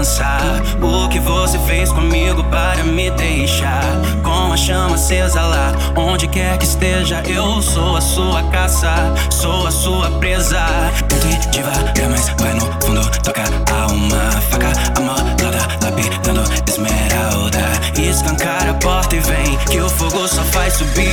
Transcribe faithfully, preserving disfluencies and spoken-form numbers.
pensar o que você fez comigo para me deixar com a chama acesa lá. Onde quer que esteja, eu sou a sua caça, sou a sua presa. Tento devagar, mas vai no fundo, toca a uma faca amolada, lapidando esmeralda. Escancara a porta e vem, que o fogo só faz subir.